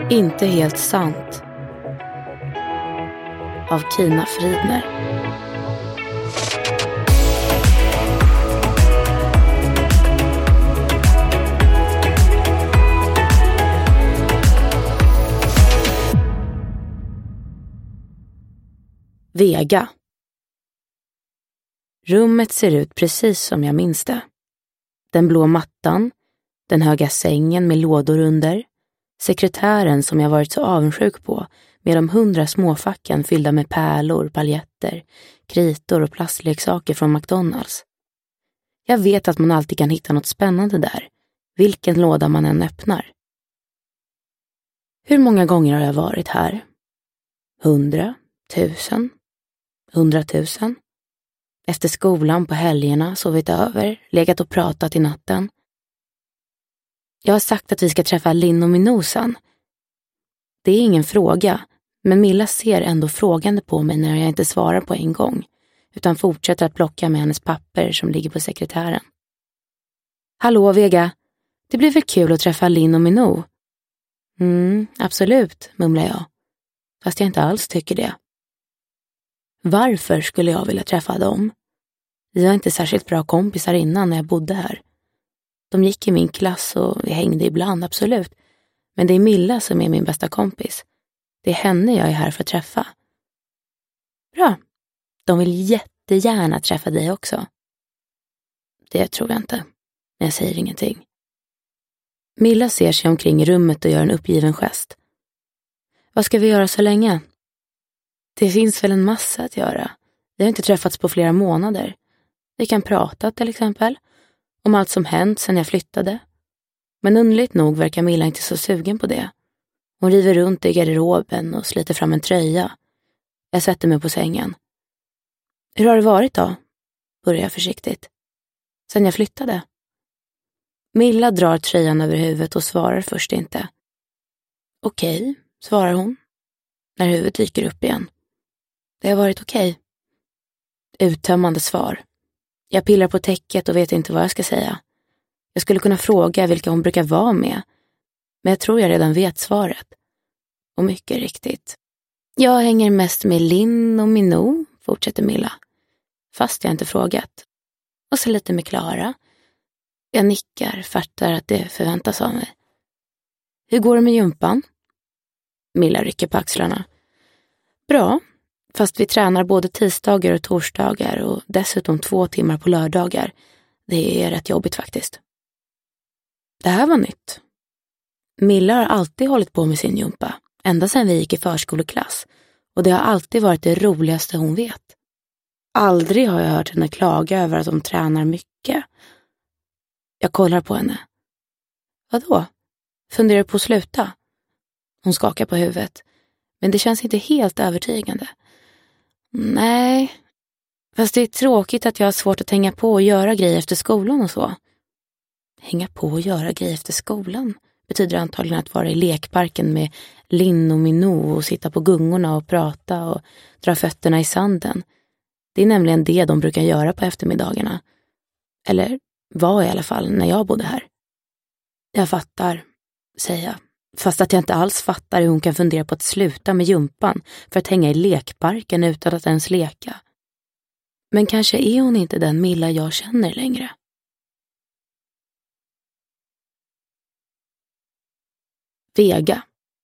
Inte helt sant av Kina Fridner. Vega. Rummet ser ut precis som jag minns det. Den blå mattan, den höga sängen med lådor under, sekretären som jag varit så avundsjuk på med de 100 småfacken fyllda med pärlor, paljetter, kritor och plastleksaker från McDonalds. Jag vet att man alltid kan hitta något spännande där, vilken låda man än öppnar. Hur många gånger har jag varit här? 100, 1000, 100 000. Efter skolan på helgerna sovit över, legat och pratat i natten. Jag har sagt att vi ska träffa Linn och Minosan. Det är ingen fråga, men Milla ser ändå frågande på mig när jag inte svarar på en gång, utan fortsätter att plocka med hennes papper som ligger på sekretären. Hallå Vega, det blir väl kul att träffa Linn och Minou? Absolut, mumlar jag. Fast jag inte alls tycker det. Varför skulle jag vilja träffa dem? Vi var inte särskilt bra kompisar innan när jag bodde här. De gick i min klass och vi hängde ibland, absolut. Men det är Milla som är min bästa kompis. Det är henne jag är här för att träffa. Bra. De vill jättegärna träffa dig också. Det tror jag inte. Men jag säger ingenting. Milla ser sig omkring i rummet och gör en uppgiven gest. Vad ska vi göra så länge? Det finns väl en massa att göra. Vi har inte träffats på flera månader. Vi kan prata till exempel om allt som hänt sedan jag flyttade. Men underligt nog verkar Milla inte så sugen på det. Hon river runt i garderoben och sliter fram en tröja. Jag sätter mig på sängen. Hur har det varit då? Börjar jag försiktigt. Sen jag flyttade. Milla drar tröjan över huvudet och svarar först inte. Okej, svarar hon. När huvudet dyker upp igen. Det har varit okej. Uttömmande svar. Jag pillar på täcket och vet inte vad jag ska säga. Jag skulle kunna fråga vilka hon brukar vara med. Men jag tror jag redan vet svaret. Och mycket riktigt. Jag hänger mest med Linn och Minou, fortsätter Milla. Fast jag inte frågat. Och så lite med Klara. Jag nickar, fattar att det förväntas av mig. Hur går det med gympan? Milla rycker på axlarna. Bra, fast vi tränar både tisdagar och torsdagar och dessutom 2 timmar på lördagar. Det är rätt jobbigt faktiskt. Det här var nytt. Milla har alltid hållit på med sin gympa, ända sedan vi gick i förskoleklass. Och det har alltid varit det roligaste hon vet. Aldrig har jag hört henne klaga över att hon tränar mycket. Jag kollar på henne. Vadå? Funderar på att sluta? Hon skakar på huvudet. Men det känns inte helt övertygande. Nej. Fast det är tråkigt att jag har svårt att hänga på och göra grejer efter skolan och så. Hänga på och göra grejer efter skolan betyder antagligen att vara i lekparken med Linn och Minou och sitta på gungorna och prata och dra fötterna i sanden. Det är nämligen det de brukar göra på eftermiddagarna. Eller var i alla fall när jag bodde här. Jag fattar, säger jag. Fast att jag inte alls fattar hur hon kan fundera på att sluta med gympan för att hänga i lekparken utan att ens leka. Men kanske är hon inte den Milla jag känner längre. Vega.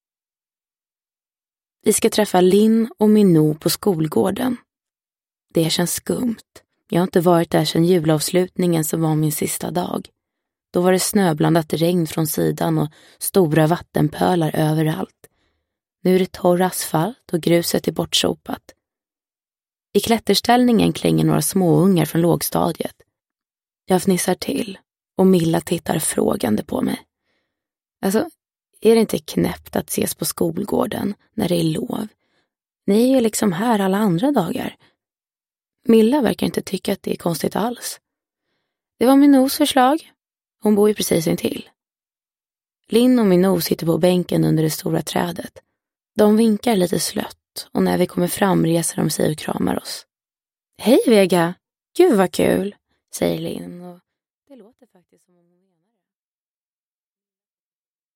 Vi ska träffa Linn och Minou på skolgården. Det känns skumt. Jag har inte varit där sedan julavslutningen som var min sista dag. Då var det snöblandat regn från sidan och stora vattenpölar överallt. Nu är det torr asfalt och gruset är bortsopat. I klätterställningen klänger några småungar från lågstadiet. Jag fnissar till och Milla tittar frågande på mig. Alltså, är det inte knäppt att ses på skolgården när det är lov? Ni är liksom här alla andra dagar. Milla verkar inte tycka att det är konstigt alls. Det var Minous förslag. Hon bor ju precis intill. Linn och Minou sitter på bänken under det stora trädet. De vinkar lite slött och när vi kommer fram reser de sig och kramar oss. Hej Vega! Gud vad kul! Säger Linn och det låter faktiskt